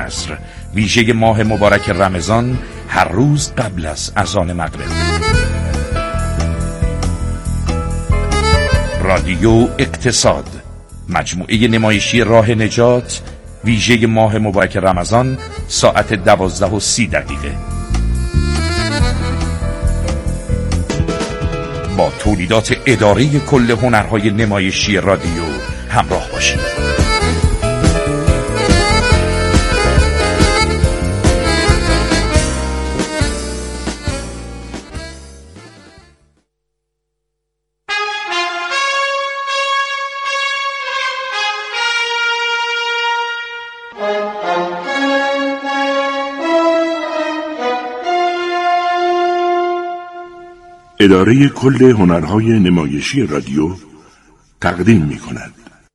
عصر، ویژه ماه مبارک رمضان، هر روز قبل از اذان مغرب. رادیو اقتصاد، مجموعه نمایشی راه نجات، ویژه ماه مبارک رمضان، ساعت 12:30. با تولیدات اداره کل هنرهای نمایشی رادیو همراه باشید. اداره کل هنرهای نمایشی رادیو تقدیم می کند.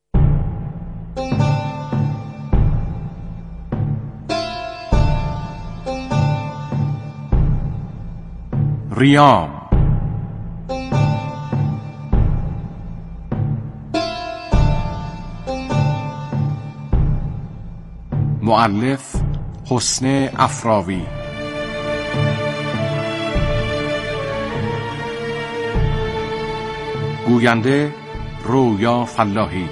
ریام، مؤلف حسن افراوی، گوینده رویا فلاحی.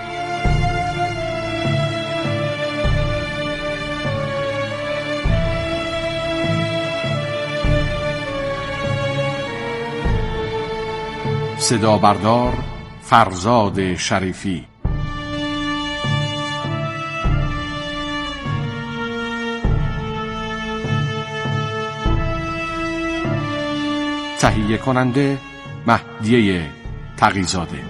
صدا بردار فرزاد شریفی. تهیه کننده مهدیه تقی‌زاده.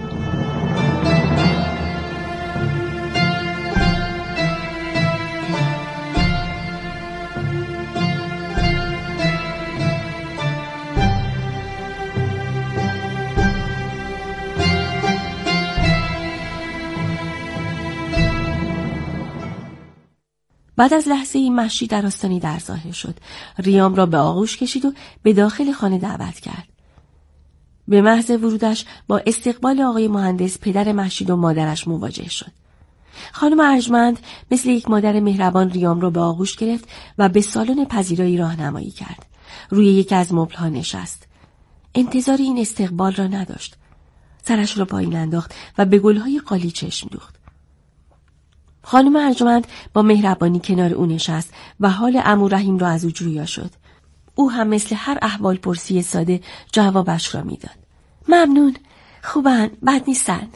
بعد از لحظه‌ای مهشید در آستانی در ظاهر شد. ریام را به آغوش کشید و به داخل خانه دعوت کرد. به محض ورودش با استقبال آقای مهندس، پدر مهشید و مادرش مواجه شد. خانم ارجمند مثل یک مادر مهربان ریام را به آغوش گرفت و به سالن پذیرایی راهنمایی کرد. روی یکی از مبل‌ها نشست. انتظار این استقبال را نداشت. سرش را پایین انداخت و به گل‌های قالی چشم دوخت. خانم ارجمند با مهربانی کنار او نشست و حال عمو رحیم را از او جویا شد. او هم مثل هر احوال پرسی ساده جوابش را میداد. ممنون، خوبن، بد نیستن.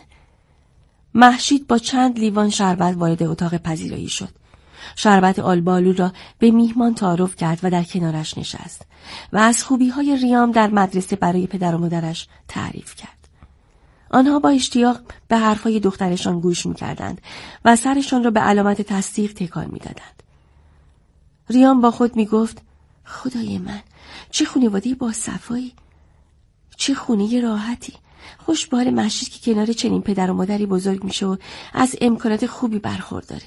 مهشید با چند لیوان شربت وارد اتاق پذیرایی شد. شربت آلبالو را به میهمان تعارف کرد و در کنارش نشست و از خوبی‌های ریام در مدرسه برای پدر و مادرش تعریف کرد. آنها با اشتیاق به حرفهای دخترشان گوش می‌کردند و سرشان را به علامت تصدیق تکان می‌دادند. ریام با خود می‌گفت: خدای من، چه خانواده با صفایی، چه خونه راحتی. خوش به حال مهشید که کنار چنین پدر و مادری بزرگ میشه و از امکانات خوبی برخورداره.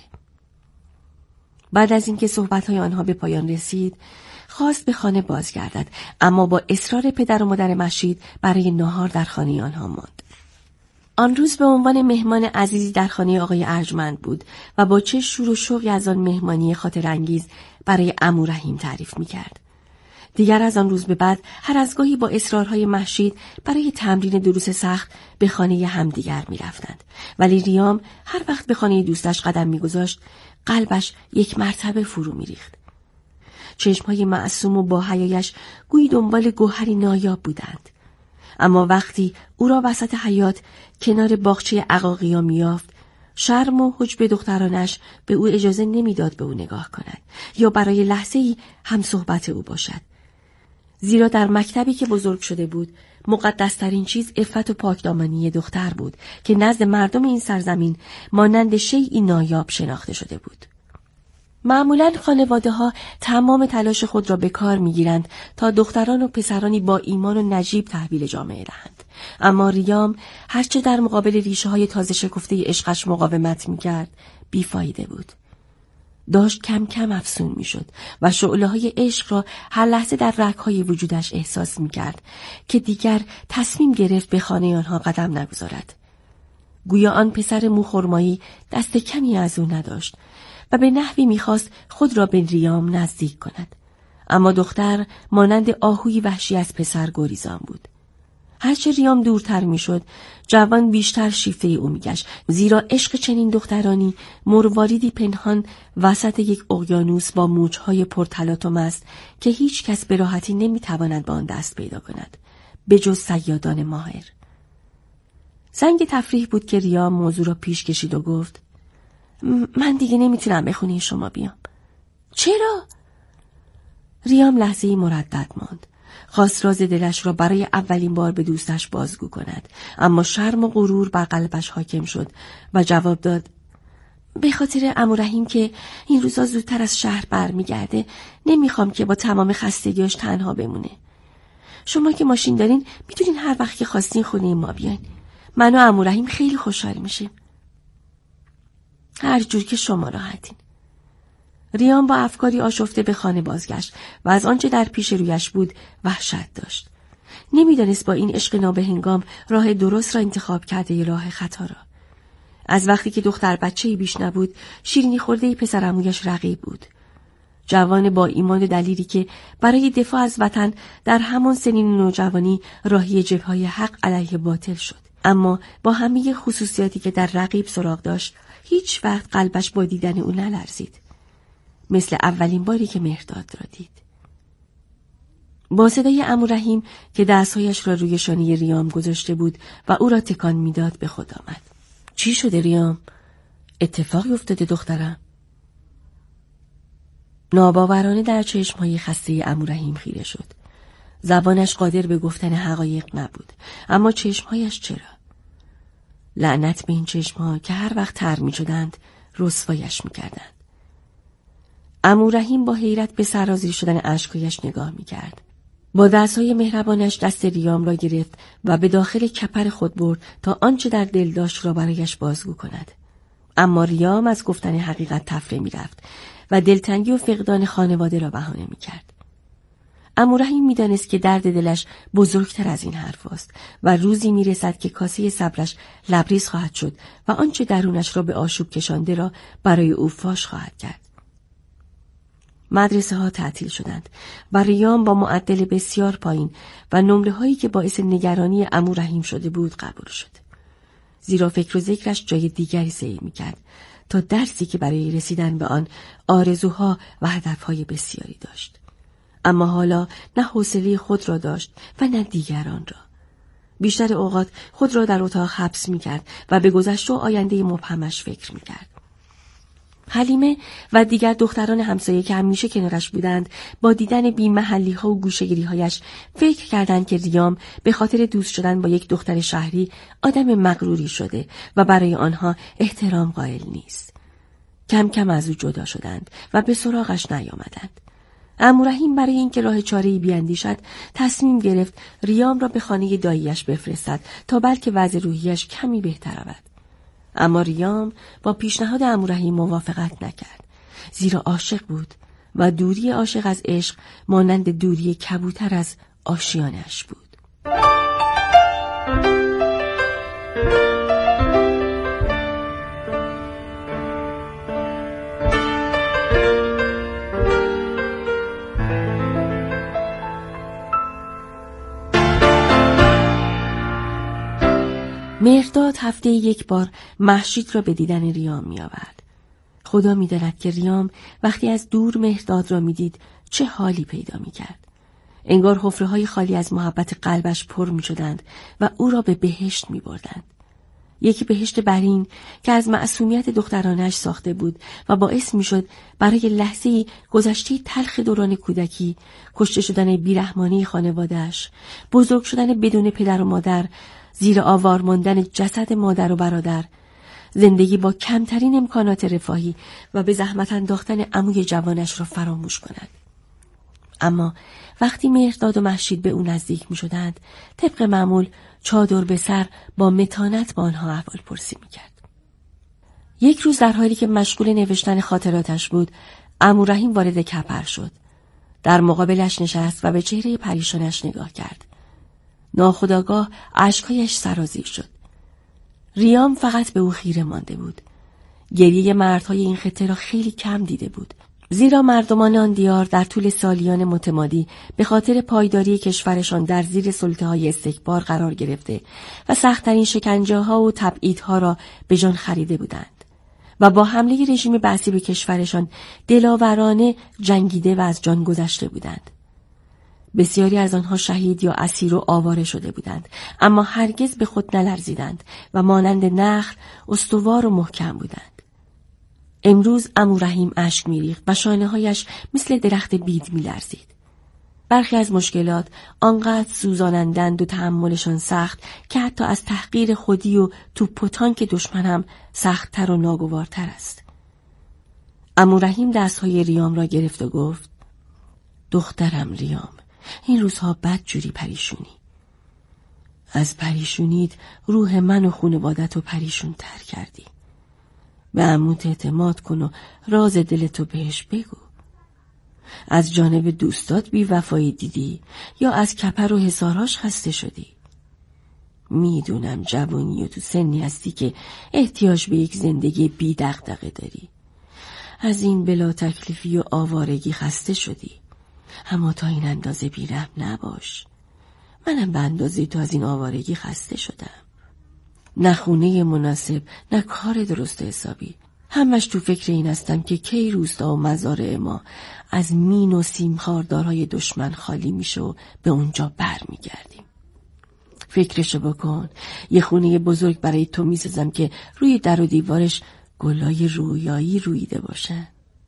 بعد از اینکه صحبت‌های آنها به پایان رسید، خواست به خانه بازگردد، اما با اصرار پدر و مادر مهشید برای ناهار در خانه آنها ماند. آن روز به عنوان مهمان عزیزی در خانه آقای ارجمند بود و با چه شور و شوقی از آن مهمانی خاطر انگیز برای عمو رحیم تعریف می‌کرد. دیگر از آن روز به بعد هر از گاهی با اصرارهای مهشید برای تمرین دروس سخت به خانه همدیگر می‌رفتند، ولی ریام هر وقت به خانه دوستش قدم می‌گذاشت قلبش یک مرتبه فرو می‌ریخت. چشم‌های معصوم و با حیایش گویی دنبال گوهری نایاب بودند. اما وقتی او را وسط حیاط کنار باغچه عقاقیا می‌یافت، شرم و حجب دخترانش به او اجازه نمیداد به او نگاه کند یا برای لحظه‌ای هم صحبت او باشد. زیرا در مکتبی که بزرگ شده بود، مقدس‌ترین چیز عفت و پاکدامنی دختر بود که نزد مردم این سرزمین مانند شیئی نایاب شناخته شده بود. معمولاً خانواده‌ها تمام تلاش خود را به کار می‌گیرند تا دختران و پسرانی با ایمان و نجیب تحویل جامعه دهند. اما ریام هرچه در مقابل ریشه‌های تازه شکفته عشقش مقاومت می‌کرد، بیفایده بود. داشت کم کم افسون می‌شد و شعله‌های عشق را هر لحظه در رگ‌های وجودش احساس می‌کرد که دیگر تصمیم گرفت به خانه آنها قدم نگذارد. گویا آن پسر موخرمایی دست کمی از او نداشت و به نحوی می‌خواست خود را به ریام نزدیک کند. اما دختر مانند آهوی وحشی از پسر گریزان بود. هرچه ریام دورتر میشد، جوان بیشتر شیفته او میگشت، زیرا عشق چنین دخترانی مرواریدی پنهان وسط یک اقیانوس با موجهای پرتلاطم است که هیچ کس به راحتی نمیتواند به آن دست پیدا کند، به جز صیادان ماهر. زنگ تفریح بود که ریام موضوع را پیش کشید و گفت: من دیگه نمیتونم به خونه شما بیام. چرا؟ ریام لحظه‌ای مردد ماند. خواست راز دلش را برای اولین بار به دوستش بازگو کند، اما شرم و غرور بر قلبش حاکم شد و جواب داد: به خاطر عمو رحیم که این روزا زودتر از شهر برمیگرده، نمیخوام که با تمام خستگیاش تنها بمونه. شما که ماشین دارین میتونین هر وقت که خواستین خونه ما بیاین. من و عمو رحیم خیلی خوشحال میشیم. هر جور که شما راحتین. ریام با افکاری آشفته به خانه بازگشت و از آنچه در پیش رویش بود وحشت داشت. نمیدانست با این عشق نابهنگام راه درست را انتخاب کرده یا راه خطا را. از وقتی که دختر بچه‌ای بیش نبود، شیرینی خورده پسر عمویش رقیب بود. جوان با ایمان و دلیری که برای دفاع از وطن در همان سنین نوجوانی راهی جبهه‌های حق علیه باطل شد. اما با همه خصوصیاتی که در رقیب سراغ داشت، هیچ وقت قلبش با دیدن او نلرزید. مثل اولین باری که مهرداد را دید. با صدای عمو رحیم که دستهایش را روی شانه ریام گذاشته بود و او را تکان میداد به خود آمد. چی شده ریام؟ اتفاقی افتاده دخترم؟ ناباورانه در چشمهای خسته عمو رحیم خیره شد. زبانش قادر به گفتن حقایق نبود، اما چشمهایش چرا؟ لعنت به این چشمها که هر وقت تر می شدند رسوایش می کردند. عمو رحیم با حیرت به سرازیر شدن اشکایش نگاه می کرد. با دستهای مهربانش دست ریام را گرفت و به داخل کپر خود برد تا آنچه در دل داشت را برایش بازگو کند. اما ریام از گفتن حقیقت تفره می رفت و دلتنگی و فقدان خانواده را بهانه می کرد. عمو رحیم می دانست که درد دلش بزرگتر از این حرف است و روزی می رسد که کاسه صبرش لبریز خواهد شد و آنچه درونش را به آشوب کشانده را برای او فاش خواهد کرد. مدرسه ها تعطیل شدند و ریام با معدل بسیار پایین و نمره هایی که باعث نگرانی عمو رحیم شده بود قبول شد. زیرا فکر و ذکرش جای دیگری سیر می کرد تا درسی که برای رسیدن به آن آرزوها و هدفهای بسیاری داشت. اما حالا نه حوصله خود را داشت و نه دیگران را. بیشتر اوقات خود را در اتاق حبس می کرد و به گذشته و آینده مبهمش فکر می کرد. حلیمه و دیگر دختران همسایه که همیشه کنارش بودند با دیدن بی‌محلی ها و گوشه‌گیری هایش فکر کردند که ریام به خاطر دوست شدن با یک دختر شهری آدم مغروری شده و برای آنها احترام قائل نیست. کم کم از او جدا شدند و به سراغش نیامدند. عمو رحیم برای اینکه راه چاره‌ای بیاندیشد تصمیم گرفت ریام را به خانه دایی‌اش بفرستد تا بلکه وضع روحیش کمی بهتر شود. اما ریام با پیشنهاد عمو رحیم موافقت نکرد، زیرا عاشق بود و دوری عاشق از عشق مانند دوری کبوتر از آشیانش بود. مهرداد هفته یک بار مهشید را به دیدن ریام می آورد. خدا می داند که ریام وقتی از دور مهرداد را می دید چه حالی پیدا می کرد. انگار حفره‌های خالی از محبت قلبش پر می شدند و او را به بهشت می بردند. یک بهشت برین که از معصومیت دخترانش ساخته بود و باعث می شد برای لحظه‌ای گذشته تلخ دوران کودکی، کشته شدن بیرحمانه خانواده‌اش، بزرگ شدن بدون پدر و مادر، زیر آوار ماندن جسد مادر و برادر، زندگی با کمترین امکانات رفاهی و به زحمت انداختن عموی جوانش را فراموش کند. اما وقتی مهرداد و مهشید به او نزدیک می شدند، طبق معمول چادر به سر با متانت با آنها احوال پرسی می کرد. یک روز در حالی که مشغول نوشتن خاطراتش بود، عمو رحیم وارد کپر شد. در مقابلش نشست و به چهره پریشانش نگاه کرد. ناخودآگاه اشکهایش سرازیر شد. ریام فقط به او خیره مانده بود. گریه مردهای این خطه را خیلی کم دیده بود، زیرا مردمان آن دیار در طول سالیان متمادی به خاطر پایداری کشورشان در زیر سلطه‌های استکبار قرار گرفته و سخت‌ترین شکنجه‌ها و تبعیدها را به جان خریده بودند و با حمله رژیم بعثی به کشورشان دلاورانه جنگیده و از جان گذشته بودند. بسیاری از آنها شهید یا اسیر و آواره شده بودند، اما هرگز به خود نلرزیدند و مانند نخل استوار و محکم بودند. امروز عمو رحیم اشک می‌ریخت و شانه‌هایش مثل درخت بید می‌لرزید. برخی از مشکلات آنقدر سوزانندند و تحملشان سخت که حتی از تحقیر خودی و توپ و تانک دشمن هم سخت‌تر و ناگوارتر است. عمو رحیم دست‌های ریام را گرفت و گفت: دخترم ریام، این روزها بدجوری پریشونی. از پریشونیت روح من و خانواده‌تو پریشون تر کردی. به عموت اعتماد کن و راز دلتو بهش بگو. از جانب دوستات بی وفایی دیدی یا از کپر و حصارهاش خسته شدی؟ میدونم جوانی و تو سنی هستی که احتیاج به یک زندگی بی دغدغه داری. از این بلا تکلیفی و آوارگی خسته شدی، اما تا این اندازه بی‌رحم نباش. منم به اندازه تو از این آوارگی خسته شدم. نه خونه مناسب، نه کار درست حسابی. همش تو فکر این هستم که کی روستا و مزارع ما از مین و سیم خاردارهای دشمن خالی میشه و به اونجا بر میگردیم. فکرشو بکن، یه خونه بزرگ برای تو میسازم که روی در و دیوارش گلای رویایی رویده باشه.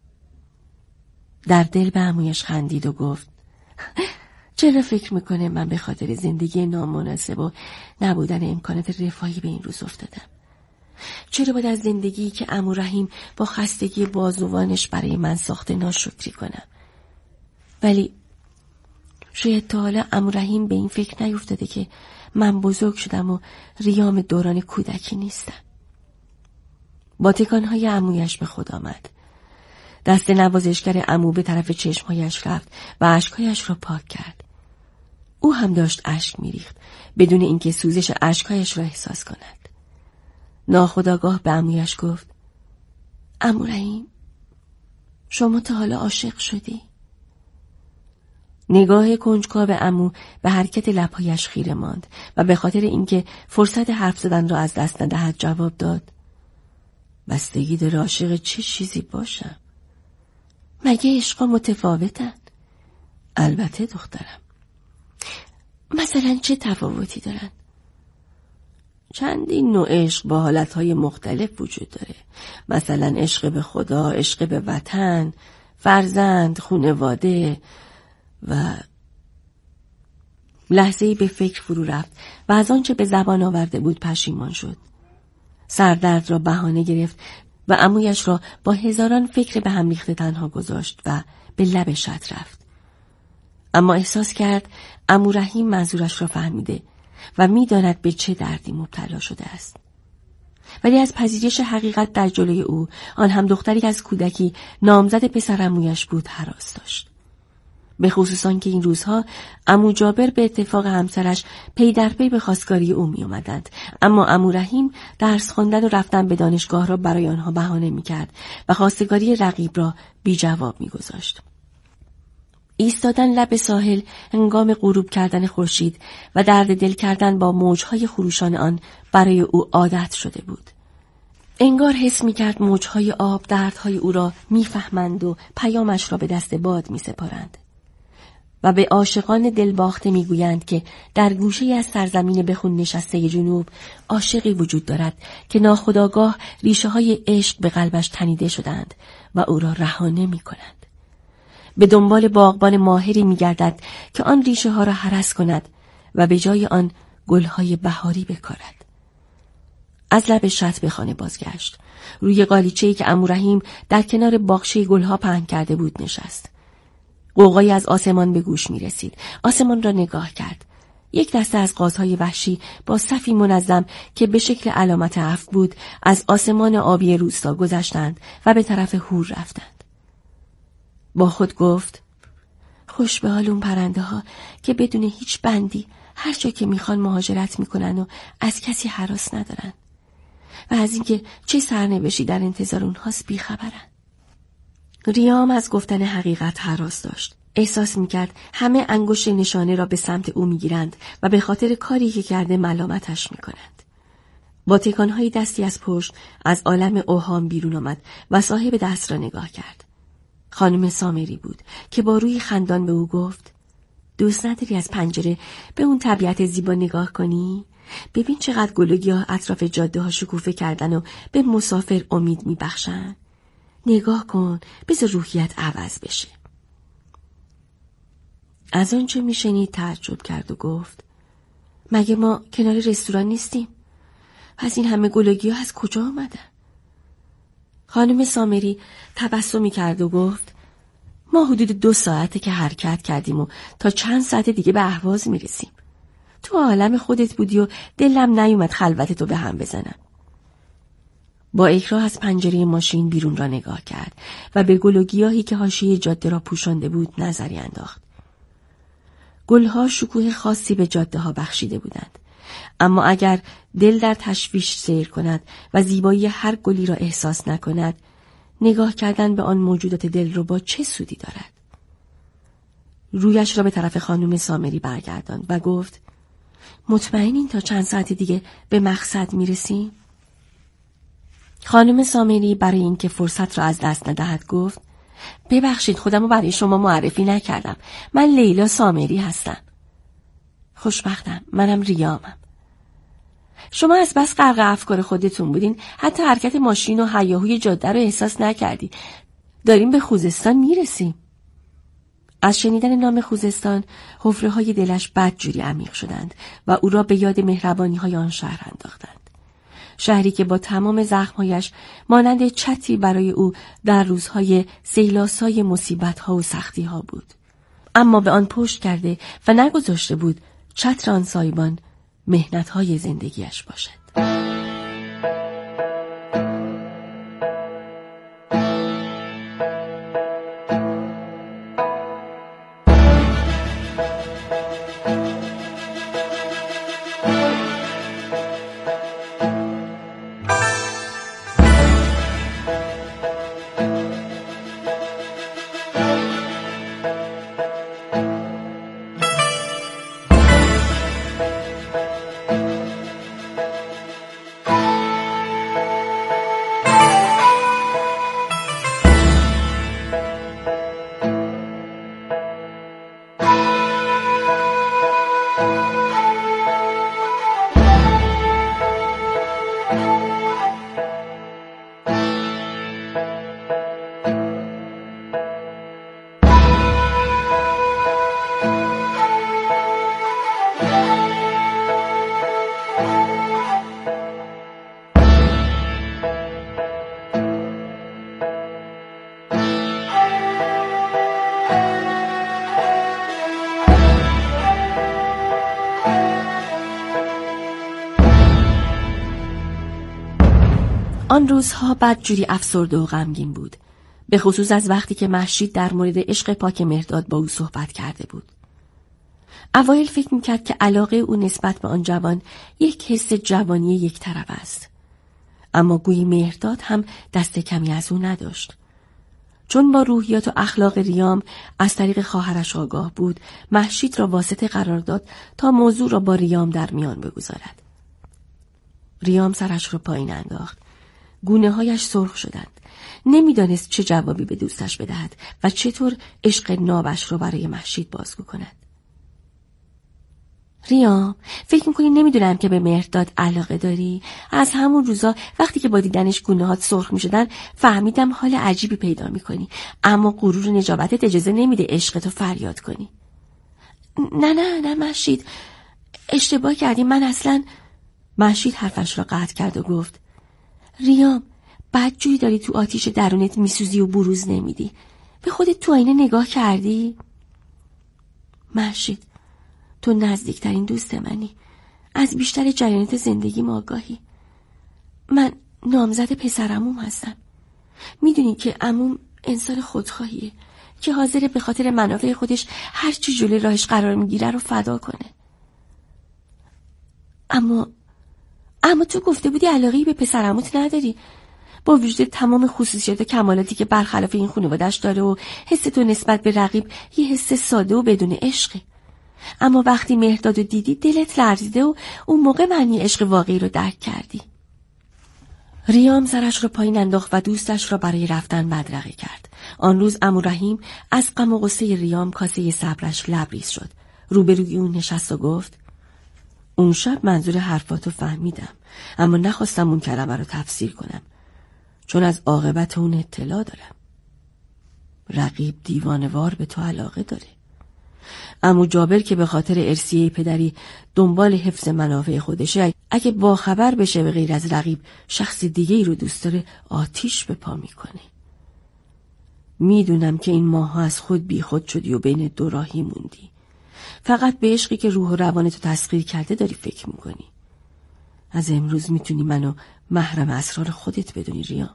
در دل به عمویش خندید و گفت: چرا فکر میکنه من به خاطر زندگی نامناسب و نبودن امکانات رفاهی به این روز افتادم؟ چرا باید از زندگی که عمو رحیم با خستگی بازوانش برای من ساخته ناشکری کنم؟ ولی شاید تا حالا عمو رحیم به این فکر نیفتاده که من بزرگ شدم و ریام دوران کودکی نیستم. با تکانهای عمویش به خود آمد. دست نوازشگر عمو به طرف چشمهایش رفت و اشکهایش را پاک کرد. او هم داشت اشک می‌ریخت بدون اینکه سوزش اشکهایش را احساس کند. ناخودآگاه به عمویش گفت: عمو رحیم، شما تا حالا عاشق شدی؟ نگاه کنجکاو عمو به حرکت لب‌هایش خیره ماند و به خاطر اینکه فرصت حرف زدن را از دست ندهد جواب داد: بستگی داره عاشق چه چیزی باشم. مگه عشقا متفاوتن؟ البته دخترم. مثلا چه تفاوتی دارن؟ چندین نوع عشق با حالتهای مختلف وجود داره. مثلا عشق به خدا، عشق به وطن، فرزند، خانواده و... لحظه‌ای به فکر فرو رفت و از آنچه به زبان آورده بود پشیمان شد. سردرد را بهانه گرفت و عمویش را با هزاران فکر به هم ریخته تنها گذاشت و به لب شط رفت. اما احساس کرد عمو رحیم منظورش را فهمیده و می‌داند به چه دردی مبتلا شده است. ولی از پذیرش حقیقت در جلوی او، آن هم دختری که از کودکی نامزد پسر عمویش بود، هراس داشت. به خصوص آن که این روزها عمو جابر به اتفاق همسرش پی در پی به خواستگاری او می آمدند، اما عمو رحیم درس خواندن و رفتن به دانشگاه را برای آنها بهانه می کرد و خواستگاری رقیب را بی جواب می گذاشت. ایستادن لب ساحل هنگام غروب کردن خورشید و درد دل کردن با موجهای خروشان آن برای او عادت شده بود. انگار حس می کرد موجهای آب دردهای او را می فهمند و پیامش را به دست باد می سپارند. و به عاشقان دلباخته میگویند که در گوشه از سرزمین به خون نشسته جنوب عاشقی وجود دارد که ناخودآگاه ریشه های عشق به قلبش تنیده شدند و او را رها نمی‌کنند. به دنبال باغبان ماهری میگردد که آن ریشه ها را هرس کند و به جای آن گلهای بهاری بکارد. از لب شط به خانه بازگشت. روی قالیچه‌ای که عمو رحیم در کنار باغچه گلها پهن کرده بود نشست. قوقایی از آسمان به گوش می رسید. آسمان را نگاه کرد. یک دسته از قازهای وحشی با صفی منظم که به شکل علامت عفو بود از آسمان آبی روستا گذشتند و به طرف هور رفتند. با خود گفت: خوش به حال اون پرنده ها که بدون هیچ بندی هر جا که میخوان مهاجرت میکنن و از کسی هراس ندارن. و از اینکه چه سرنوشتی در انتظار اونهاست بیخبرن. ریام از گفتن حقیقت هراس داشت. احساس میکرد همه انگشت نشانه را به سمت او میگیرند و به خاطر کاری که کرده ملامتش میکنند. با تکانهای دستی از پشت از عالم اوهام بیرون آمد و صاحب دست را نگاه کرد. خانم سامری بود که با روی خندان به او گفت: دوست نداری از پنجره به اون طبیعت زیبا نگاه کنی؟ ببین چقدر گل و گیاه اطراف جاده ها شکوفه کردن و به مسافر امید میبخشن. نگاه کن، بذار روحیت عوض بشه. از آنچه میشنید تعجب کرد و گفت: مگه ما کنار رستوران نیستیم؟ پس این همه گل و گیاه از کجا آمدن؟ خانم سامری تبسمی کرد و گفت: ما حدود 2 ساعته که حرکت کردیم و تا چند ساعت دیگه به اهواز میرسیم. تو عالم خودت بودی و دلم نیومد خلوتتو به هم بزنم. با اکراه از پنجره ماشین بیرون را نگاه کرد و به گل و گیاهی که حاشیه جاده را پوشانده بود نظری انداخت. گلها شکوه خاصی به جاده ها بخشیده بودند، اما اگر دل در تشویش سیر کند و زیبایی هر گلی را احساس نکند، نگاه کردن به آن موجودات دلربا چه سودی دارد؟ رویش را به طرف خانم سامری برگرداند و گفت: مطمئنین تا چند ساعت دیگه به مقصد میرسیم؟ خانم سامری برای اینکه فرصت را از دست ندهد گفت: ببخشید خودمو برای شما معرفی نکردم. من لیلا سامری هستم. خوشبختم، منم ریامم. شما از بس غرق افکار خودتون بودین حتی حرکت ماشین و هیاهوی جاده رو احساس نکردی. داریم به خوزستان میرسیم. از شنیدن نام خوزستان حفره‌های دلش بدجوری عمیق شدند و او را به یاد مهربانی‌های آن شهر انداختند. شهری که با تمام زخم‌هایش مانند چتری برای او در روزهای سیلاسای مصیبت‌ها و سختی‌ها بود، اما به آن پشت کرده و نگذاشته بود چتر آن سایبان مهنت‌های زندگیش باشد. آن روزها بدجوری افسرده و غمگین بود، به خصوص از وقتی که مهشید در مورد عشق پاک مهرداد با او صحبت کرده بود. اوایل فکر میکرد که علاقه او نسبت به آن جوان یک حس جوانی یک طرف است، اما گویی مهرداد هم دست کمی از او نداشت. چون با روحیات و اخلاق ریام از طریق خواهرش آگاه بود، مهشید را واسطه قرار داد تا موضوع را با ریام در میان بگذارد. ریام سرش را پایین انداخت. گونه‌هایش سرخ شدند. نمیدانست چه جوابی به دوستش بدهد و چطور عشق نابش را برای مهشید بازگو کند. ریام، فکر میکنی نمیدونم که به مهرداد علاقه داری؟ از همون روزا وقتی که با دیدنش گونه‌هات سرخ میشدن فهمیدم حال عجیبی پیدا میکنی، اما غرور نجابتت اجازه نمیده عشقتو فریاد کنی. نه مهشید، اشتباه کردی. من اصلا... مهشید حرفش را قطع کرد و گفت: ریام، بدجوری داری تو آتیش درونت میسوزی و بروز نمیدی. به خودت تو آینه نگاه کردی؟ مهشید، تو نزدیکترین دوست منی. از بیشتر جریانات زندگیم آگاهی. من نامزد پسرعموم هستم. میدونی که عموم انسان خودخواهیه که حاضره به خاطر منافع خودش هر چی جلوی راهش قرار میگیره رو فدا کنه. اما تو گفته بودی علاقه‌ای به پسرعموت نداری. با وجود تمام خصوصیات و کمالاتی که برخلاف این خانواده‌اش داره و حس تو نسبت به رقیب یه حس ساده و بدون عشقه. اما وقتی مهرداد رو دیدی دلت لرزیده و اون موقع معنی عشق واقعی رو درک کردی. ریام سرش رو پایین انداخت و دوستش را برای رفتن بدرقه کرد. آن روز عمو رحیم از غم و غصه ریام کاسه صبرش لبریز شد. روبروی اون نشست و گفت: اون شب منظور حرفاتو فهمیدم، اما نخواستم اون کلمه رو تفسیر کنم، چون از عاقبت اون اطلاع دارم. رقیب دیوانوار به تو علاقه داره. عمو جابر که به خاطر ارثیه پدری دنبال حفظ منافع خودشه، اگه با خبر بشه به غیر از رقیب شخص دیگه ای رو دوست داره، آتیش به پا میکنه. میدونم که این ماها از خود بی خود شدی و بین دو راهی موندی. فقط به عشقی که روح و روانتو تسخیر کرده داری فکر میکنی. از امروز میتونی منو محرم اسرار خودت بدونی ریام.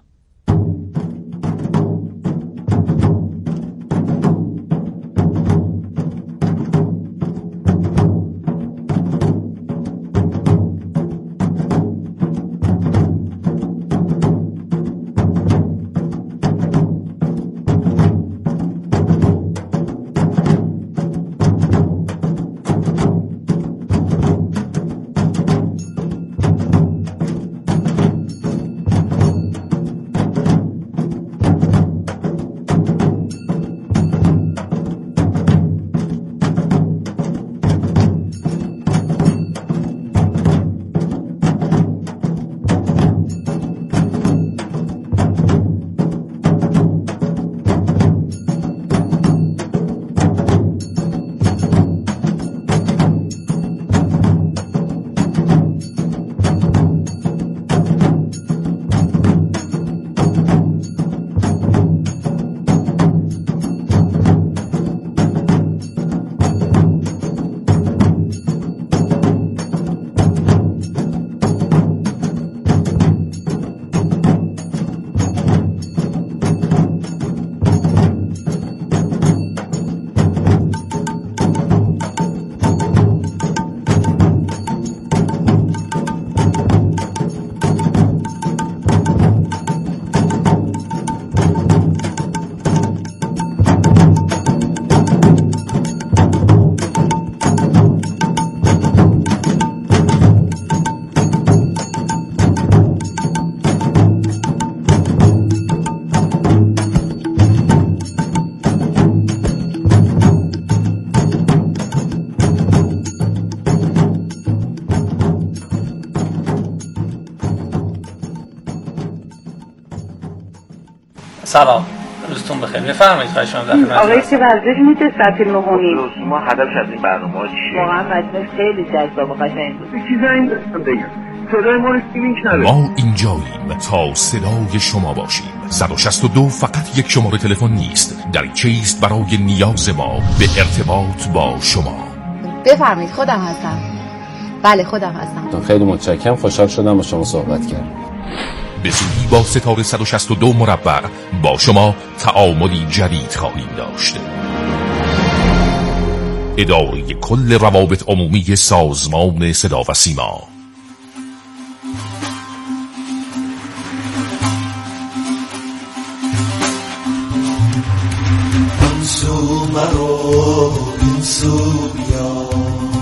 سلام، روزتون بخیر. بفرمایید خواهش می‌کنم. آقای که ورزش میشه ساعت 9:30. ما هدفش از این برنامه چیه؟ واقعا مجلس خیلی جذاب و قشنگ بود. چیزی زنگ داشتم بگم. صدای ما رو لینک نداره. ما اینجاییم تا صدای شما باشیم. 162 فقط یک شماره تلفن نیست، دریچه است برای نیاز ما به ارتباط با شما. بفرمایید، خودم هستم. بله خودم هستم. خیلی متشکرم، خوشحال شدم با شما صحبت کردم. به زودی با ستاره 162 مربع با شما تعاملی جدید خواهیم داشت. اداره کل روابط عمومی سازمان صدا و سیما. انسو مرو انسو بیا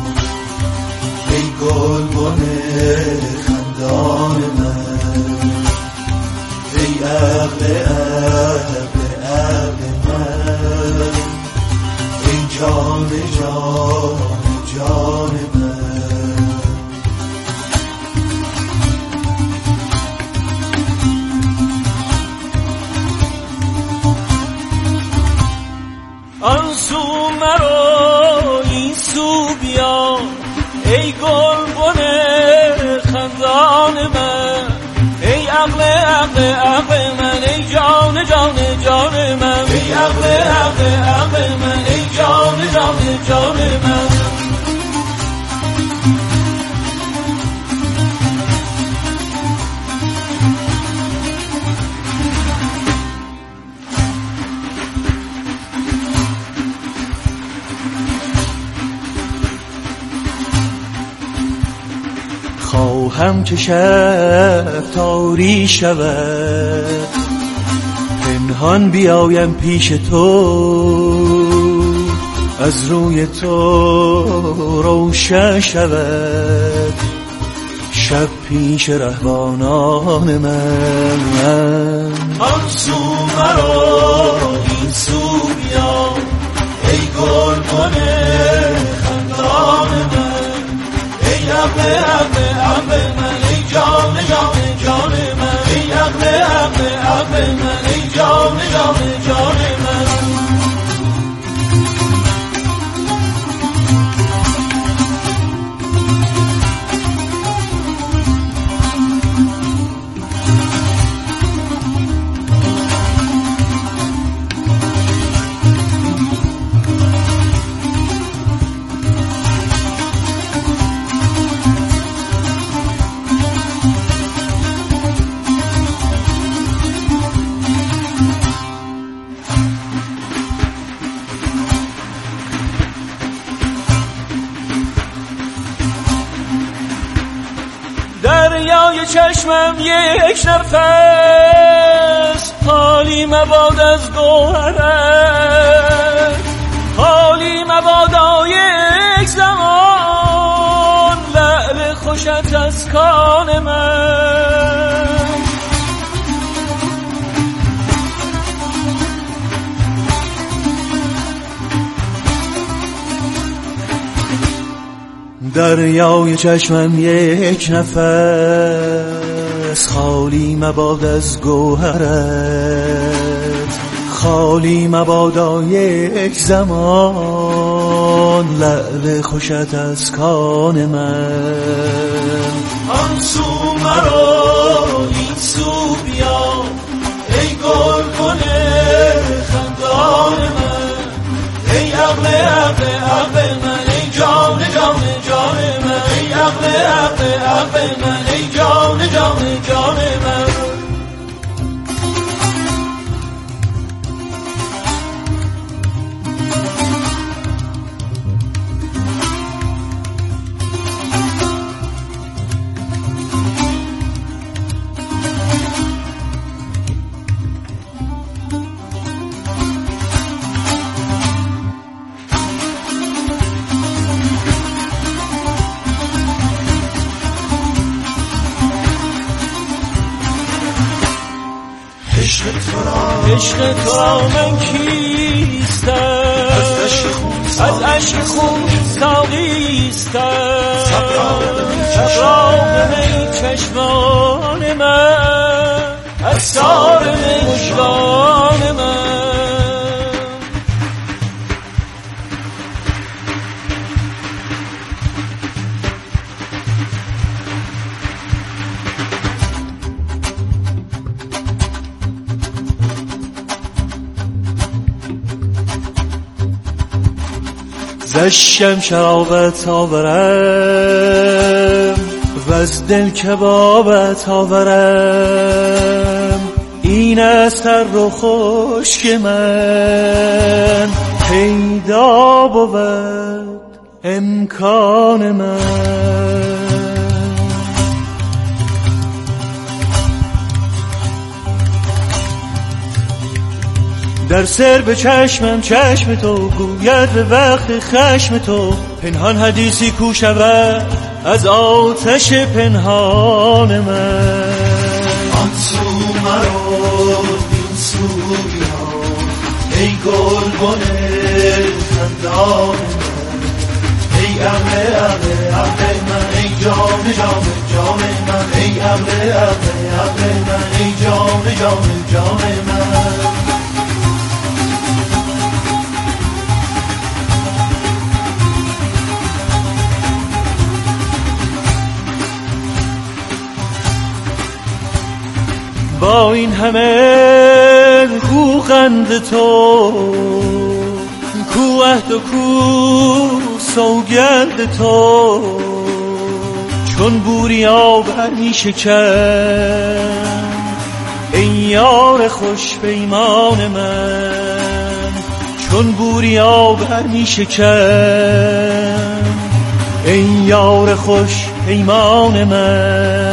ای گلبن خندان من، ای عقل عقل عقل من، ای جان جان جان من. آن سو مرو این سو بیا ای گلبن خندان من، ای عقل عقل عقل من، ای جان جان جان من، ای عقل عقل عقل من، ای جان جان جان من. خواهم که شب تاری شود، پنهان بیایم پیش تو، از روی تو روشن شود شب پیش رهبانان من. آن سو مرا این سو بیا، ای گلبن خندان من، ای عقل عقل عقل من، ای جان جان جان من، ای عقل عقل عقل من، ای جان جان جان من. دریای چشمم یک نفس، خالی مباد از گوهرت، خالی مبادا یک زمان لعل خوشت از کان من. دریای چشمم یک نفس، خالی مباد از گوهرت، خالی مبادا یک زمان لعل خوشت از کان من. آن سو مرا این سو بیا، ای گلبن خندان من، ای عقل عقل عقل من، ای جان جان جان من، ای عقل عقل عقل من، ای جان جان جان من. عشق تو را من کیستم، از عشق خون ساقیستم، سبراب می چشمان من، از سار مژگان من. زشم شرابت آورم و از دل کبابت آورم، این است سر و خشک من، پیدا بود امکان من. در سر به چشمم چشم تو گوید به وقت خشم تو، پنهان حدیثی کو شود از آتش پنهان من. آن سو مرا این سو بیا، ای گلبن خندان من، ای عقل عقل عقل من، ای جان جان جان من، ای عقل عقل عقل من، ای جان جان جان من. با این همه کو قند تو، کو عهد و کو سوگند تو، چون بوریا بر می شکن ای یار خوش پیمان من، چون بوریا بر می شکن ای یار خوش پیمان من.